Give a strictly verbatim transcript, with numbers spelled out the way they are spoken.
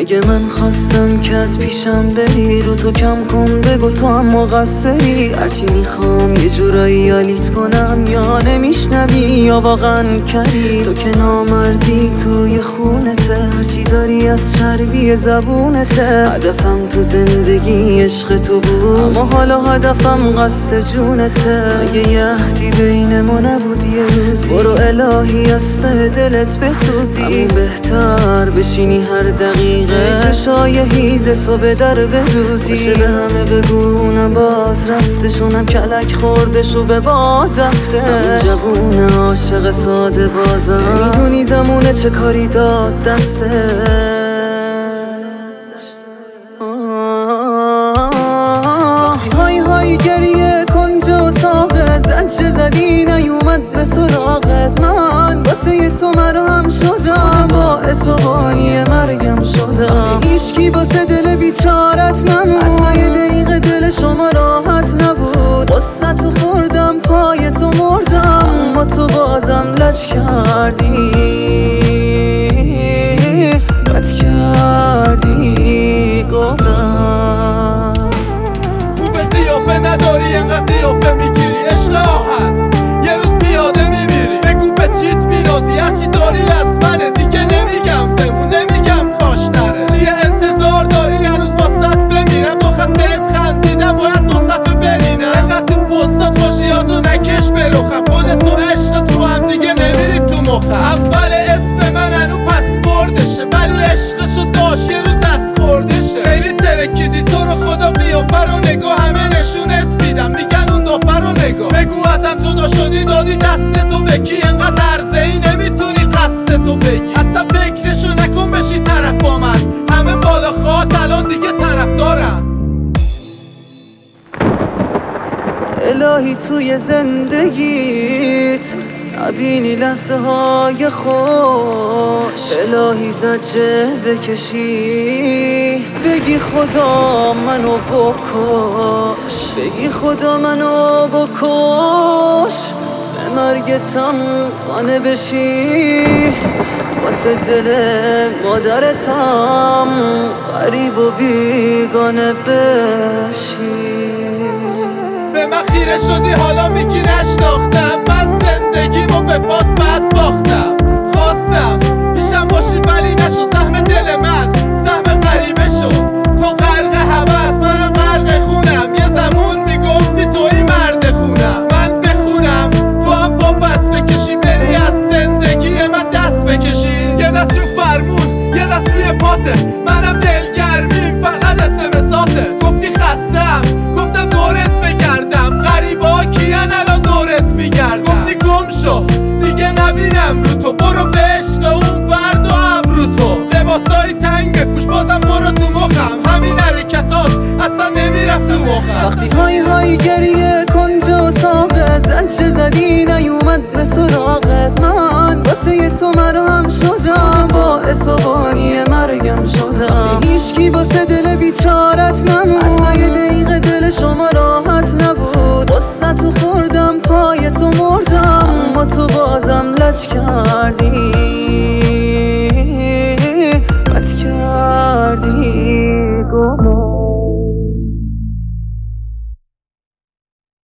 مگه من خواستم که از پیشم بری، رو تو کم کن بگو تو هم مقصری. هرچی میخوام یه جورایی یالیت کنم، یا نمیشنوی یا واقعا کری. تو که نامردی توی خونته، هرچی داری از چربی زبونته. هدفم تو زندگی عشق تو بود، اما حالا هدفم قصد جونته. مگه یهدی بین ما نبود یه روزی، برو الهی از ته دلت بسوزی. همون بهتر بشینی هر دقیقه چشای هیز تو به در بدوزی. باشه به همه بگو اونم باز رفتش، اونم کلک خوردش و به باد رفته. همون جوون عاشق ساده بازم، میدونی زمونه چه کاری داد دستش. های های گریه کنج اتاقت، زجه زدی نیومد به سراغت. من واسه تو مرهم شدم، باعث و بانی مرگم شدم. هیچکی واسه دل بیچارت نمود، حتی یه دقیقه دل شما راحت نبود. قصتو خوردم پای تو مردم، اما تو بازم لج کردی، بد کردی گفتم. خوبه قیافه نداری اینقدر قیافه میگیری، عشق آهن یه روز پیاده میمیری. بگو به چیت مینازی، هرچی داری از منه. دیگه نمیگم بمون، نمیگم کاش نره. توی انتظار داری هنوز واسط بمیرم، دو خط بهت خندیدم باید دو صفحه برینم. اینقدر تو پستات خوشیاتو نکش بروخم، خودت تو عشق تو هم دیگه نمیری تو مخم. اول اسم من هنو پسوردشه، ولی عشقشو داشت یه روز دست خوردشه. خیلی ترکیدی تو رو خدا، قیافه رو نگاه همه نشونت میدم، میگن اون دافر رو نگاه. بگو ازم جدا شدی دادی دست تو به کی، اینقدر عرضه ای نمیتونی قصد تو بگی. اصلا فکرشو نکن بشی طرف با من، همه بالا خواه الان دیگه طرف دارم. الهی توی زندگیت نبینی لحظه های خوش، الهی زجه بکشی بگی خدا منو بکش، بگی خدا منو بکش. به مرگتم قانع بشی، واسه دل مادرتم غریب و بیگانه بشی. به من خیره شدی حالا میگی نشناختم، من زندگیمو به پات بد باختم. خواستم پیشم باشی ولی نشو سهم دل من، سهم غریبه شد. تو غرق هوس منم غرق خونم، یه زمون میگفتی توی مرد خونم. من بخونم تو هم پا پس بکشی، بری از زندگی من دست بکشی. یه دست رو فرمون یه دست روی پاته، منم دلگرمیم فقط اسمساته. گفتی خستم گفتم دورت بگردم، غریبا کیان الان دورت میگردم. گفتی گم شو دیگه نبینم رو تو، برو به عشق اون فرد و هم رو تو. لباسای تنگ بپوش بازم برو تو مخم، همین حرکتات اصلا نمیرفت تو مخم. وقتی های های گریه کنج اتاقت، زجه زدی نیومد به سراغت. من واسه تو مرهم شدم، باعث و بانی مرگم شدم. هیچکی واسه دل بیچارت نمود، حتی یه دقیقه دل شما راحت نبود. قصتو خوردم پای تو مردم، اما تو بازم لج کردی.